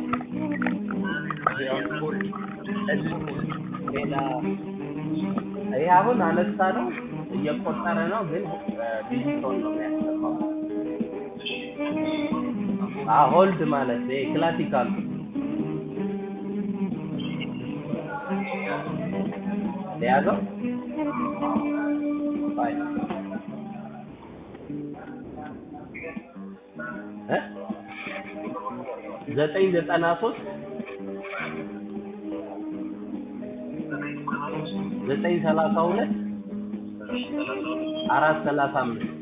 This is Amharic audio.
ያው ሌላ ይሄ አሁን አነሳ ነው እየቆጠረ ነው ግን ዲጂቶን ነው የሚያስገባው ሆልድ ማለት ነው ክላሲካል ያዘው ባይ 993 932 435